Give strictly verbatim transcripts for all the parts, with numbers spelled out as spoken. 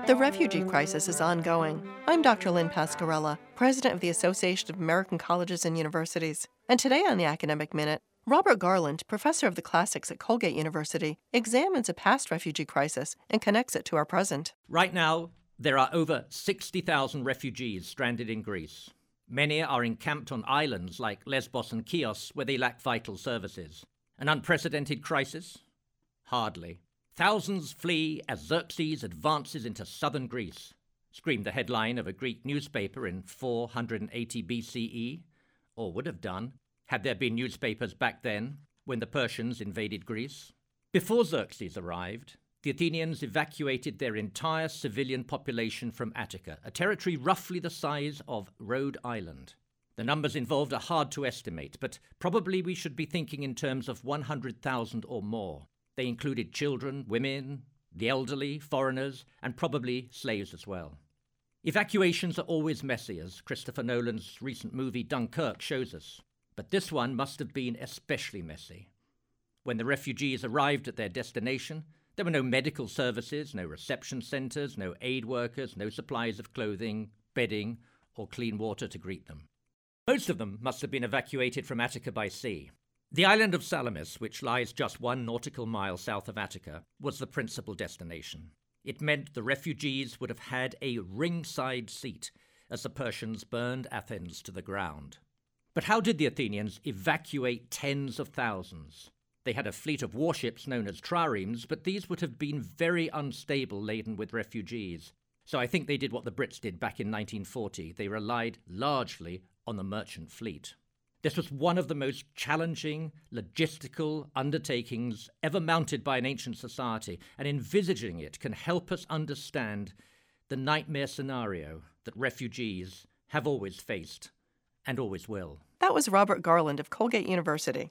The refugee crisis is ongoing. I'm Doctor Lynn Pascarella, president of the Association of American Colleges and Universities. And today on the Academic Minute, Robert Garland, professor of the classics at Colgate University, examines a past refugee crisis and connects it to our present. Right now, there are over sixty thousand refugees stranded in Greece. Many are encamped on islands like Lesbos and Chios, where they lack vital services. An unprecedented crisis? Hardly. Thousands flee as Xerxes advances into southern Greece, screamed the headline of a Greek newspaper in four hundred eighty B C E, or would have done, had there been newspapers back then, when the Persians invaded Greece. Before Xerxes arrived, the Athenians evacuated their entire civilian population from Attica, a territory roughly the size of Rhode Island. The numbers involved are hard to estimate, but probably we should be thinking in terms of one hundred thousand or more. They included children, women, the elderly, foreigners, and probably slaves as well. Evacuations are always messy, as Christopher Nolan's recent movie Dunkirk shows us. But this one must have been especially messy. When the refugees arrived at their destination, there were no medical services, no reception centres, no aid workers, no supplies of clothing, bedding, or clean water to greet them. Most of them must have been evacuated from Attica by sea. The island of Salamis, which lies just one nautical mile south of Attica, was the principal destination. It meant the refugees would have had a ringside seat as the Persians burned Athens to the ground. But how did the Athenians evacuate tens of thousands? They had a fleet of warships known as triremes, but these would have been very unstable, laden with refugees. So I think they did what the Brits did back in nineteen forty. They relied largely on the merchant fleet. This was one of the most challenging logistical undertakings ever mounted by an ancient society, and envisaging it can help us understand the nightmare scenario that refugees have always faced and always will. That was Robert Garland of Colgate University.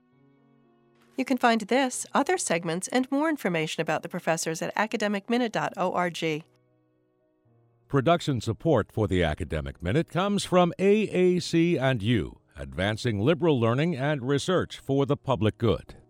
You can find this, other segments, and more information about the professors at academic minute dot org. Production support for the Academic Minute comes from A A C and U, advancing liberal learning and research for the public good.